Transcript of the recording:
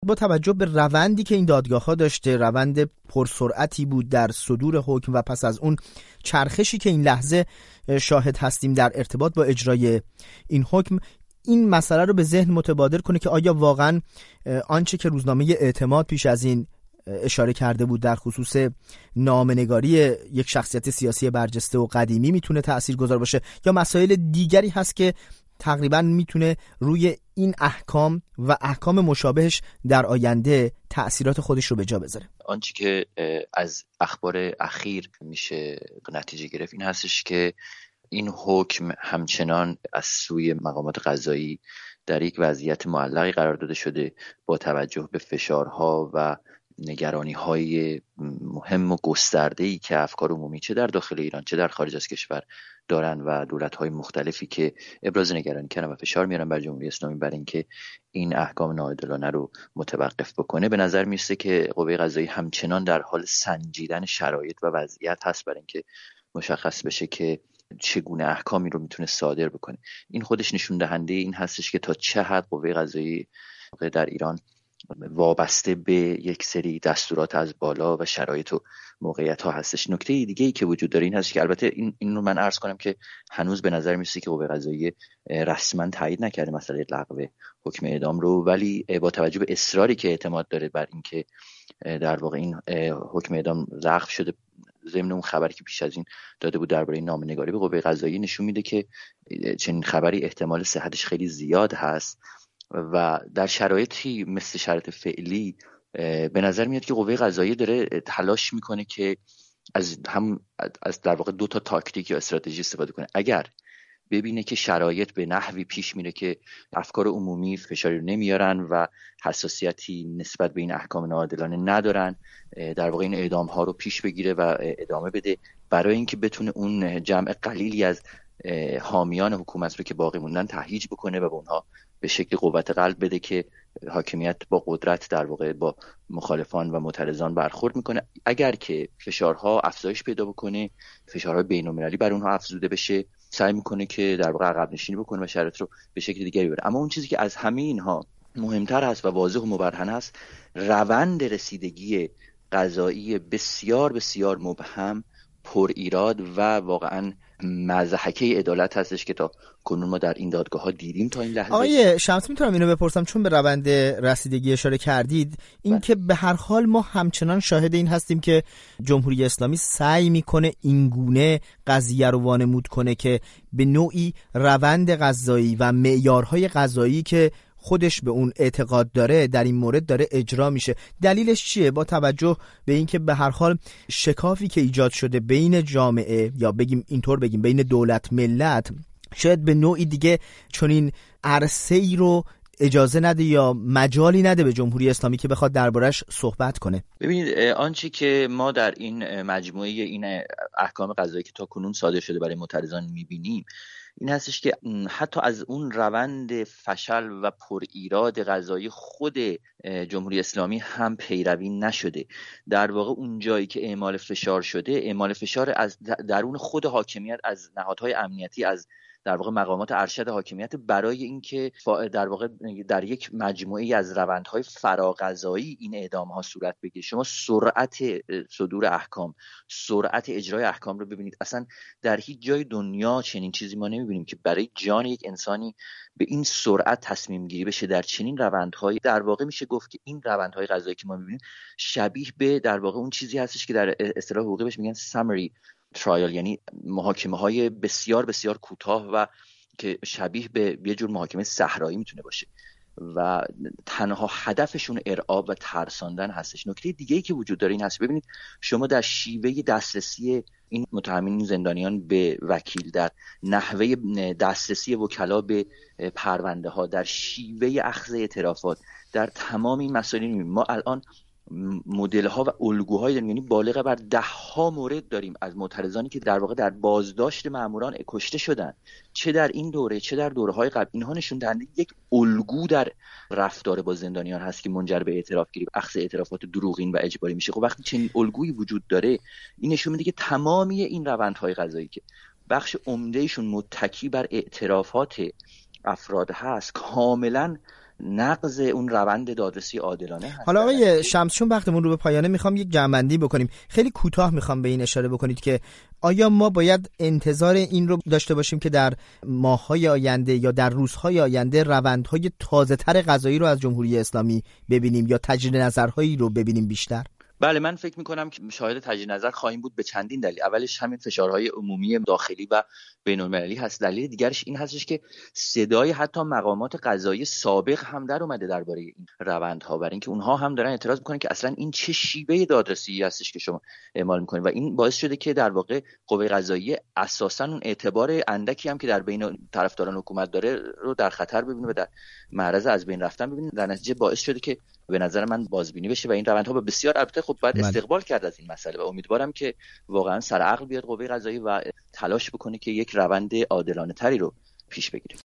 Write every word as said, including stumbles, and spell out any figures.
با توجه به روندی که این دادگاه‌ها داشته، روند پرسرعتی بود در صدور حکم و پس از اون چرخشی که این لحظه شاهد هستیم در ارتباط با اجرای این حکم، این مسئله رو به ذهن متبادر کنه که آیا واقعا آنچه که روزنامه اعتماد پیش از این اشاره کرده بود در خصوص نامه‌نگاری یک شخصیت سیاسی برجسته و قدیمی میتونه تأثیرگذار باشه، یا مسائل دیگری هست که تقریبا میتونه روی این احکام و احکام مشابهش در آینده تأثیرات خودش رو به جا بذاره. آنچه که از اخبار اخیر میشه نتیجه گرفت این هستش که این حکم همچنان از سوی مقامات قضایی در یک وضعیت معلقی قرار داده شده با توجه به فشارها و نگرانی‌های مهم و گسترده‌ای که افکار عمومی چه در داخل ایران چه در خارج از کشور دارن و دولت‌های مختلفی که ابراز نگرانی کردن و فشار میارن بر جمهوری اسلامی برای اینکه این احکام ناعادلانه رو متوقف بکنه، به نظر میرسه که قوه قضایی همچنان در حال سنجیدن شرایط و وضعیت هست برای اینکه مشخص بشه که چگونه احکامی رو میتونه صادر بکنه. این خودش نشون دهنده این هستش که تا چه حد قوه قضایی در ایران وابسته به یک سری دستورات از بالا و شرایط و موقعیت ها هستش. نکته دیگه ای که وجود داره این هست که البته این این رو من عرض کنم که هنوز به نظر میرسه که قوه قضاییه رسما تایید نکرده مسئله لغو حکم اعدام رو، ولی با توجه به اصراری که اعتماد داره بر اینکه در واقع این حکم اعدام لغو شده، ضمن اون خبری که پیش از این داده بود درباره نامه‌نگاری به قوه قضاییه نشون میده که چنین خبری احتمال صحتش خیلی زیاد هست و در شرایطی مثل شرایط فعلی به نظر میاد که قوه قضاییه داره تلاش میکنه که از هم از در واقع دو تا تاکتیک یا استراتژی استفاده کنه. اگر ببینه که شرایط به نحوی پیش میره که افکار عمومی فشاری رو نمیارن و حساسیتی نسبت به این احکام ناعادلانه ندارن، در واقع این اعدام ها رو پیش بگیره و ادامه بده برای اینکه بتونه اون جمع قلیلی از حامیان حکومت رو که باقی موندن تهییج بکنه و به اونها به شکل قوت قلب بده که حاکمیت با قدرت در واقع با مخالفان و معترضان برخورد میکنه. اگر که فشارها افزایش پیدا بکنه، فشارهای بین‌المللی بر اونها افزوده بشه، سعی میکنه که در واقع عقب نشینی بکنه و شرایط رو به شکل دیگری ببره. اما اون چیزی که از همه اینها مهمتر هست و واضح و مبرهن است، روند رسیدگی قضایی بسیار بسیار مبهم، پر ایراد و واقعا مضحکه عدالت هستش که تا کنون ما در این دادگاه ها دیدیم تا این لحظه. آقای شمس میتونم اینو بپرسم، چون به روند رسیدگی اشاره کردید، این که به هر حال ما همچنان شاهد این هستیم که جمهوری اسلامی سعی میکنه اینگونه قضیه رو وانمود کنه که به نوعی روند قضایی و معیارهای قضایی که خودش به اون اعتقاد داره در این مورد داره اجرا میشه. دلیلش چیه؟ با توجه به اینکه به هر حال شکافی که ایجاد شده بین جامعه، یا بگیم اینطور بگیم بین دولت ملت، شاید به نوعی دیگه چنین عرصه‌ای رو اجازه نده یا مجالی نده به جمهوری اسلامی که بخواد دربارش صحبت کنه. ببینید، آنچه که ما در این مجموعه این احکام قضایی که تا کنون صادر شده برای معترضان میبینیم این هستش که حتی از اون روند فشل و پر ایراد قضایی خود جمهوری اسلامی هم پیروی نشده. در واقع اون جایی که اعمال فشار شده، اعمال فشار از درون خود حاکمیت، از نهادهای امنیتی، از در واقع مقامات ارشد حاکمیت، برای اینکه در واقع در یک مجموعه از روندهای فراقضایی این اعدام‌ها صورت بگیره. شما سرعت صدور احکام، سرعت اجرای احکام رو ببینید. اصلا در هیچ جای دنیا چنین چیزی ما نمی‌بینیم که برای جان یک انسانی به این سرعت تصمیم گیری بشه در چنین روندهایی. در واقع میشه گفت که این روندهای قضایی که ما می‌بینیم شبیه به در واقع اون چیزی هستش که در اصطلاح حقوقی بهش میگن summary ترایل، یعنی محاکمه های بسیار بسیار کوتاه و که شبیه به یه جور محاکمه صحرایی میتونه باشه و تنها هدفشون ارعاب و ترساندن هستش. نکته دیگه‌ای که وجود داره این هست، ببینید شما در شیوه دسترسی این متهمین زندانیان به وکیل، در نحوه دسترسی وکلا به پرونده ها، در شیوه اخذ اعترافات، در تمام این مسائل ما الان مدل ها و الگوهای داریم، یعنی بالغ بر ده ها مورد داریم از معترضانی که در واقع در بازداشت ماموران کشته شدن، چه در این دوره چه در دوره های قبل. اینها نشون دهنده یک الگو در رفتار با زندانیان هست که منجر به اعتراف گیری، اخذ اعترافات دروغین و اجباری میشه. خب وقتی چنین الگویی وجود داره، این نشون میده که تمامی این روندهای قضایی که بخش عمدهشون متکی بر اعترافات افراد هست، کاملا نقض اون روند دادرسی عادلانه هست. حالا آقای شمس، چون وقتمون رو به پایانه، میخوام یک جمع‌بندی بکنیم. خیلی کوتاه میخوام به این اشاره بکنید که آیا ما باید انتظار این رو داشته باشیم که در ماه‌های آینده یا در روزهای آینده روندهای تازه‌تر قضایی رو از جمهوری اسلامی ببینیم یا تجدید نظرهایی رو ببینیم بیشتر؟ بله، من فکر می‌کنم که شاهد تجدید نظر خواهیم بود به چندین دلیل. اولش همین فشارهای عمومی داخلی و بین‌المللی هست. دلیل دیگرش این هستش که صدای حتی مقامات قضایی سابق هم در اومده درباره این روندها، برای اینکه اونها هم دارن اعتراض می‌کنن که اصلا این چه شیوه دادرسی هستش که شما اعمال می‌کنید و این باعث شده که در واقع قوه قضاییه اساساً اون اعتبار اندکی هم که در بین طرفداران حکومت داره رو در خطر ببینه و در معرض از بین رفتن ببینه. در نتیجه باعث شده که به نظر من بازبینی بشه و این روندها به بسیار البته خب باید استقبال کرد از این مسئله و امیدوارم که واقعا سر عقل بیاد قوه قضاییه و تلاش بکنه که یک روند عادلانه تری رو پیش بگیره.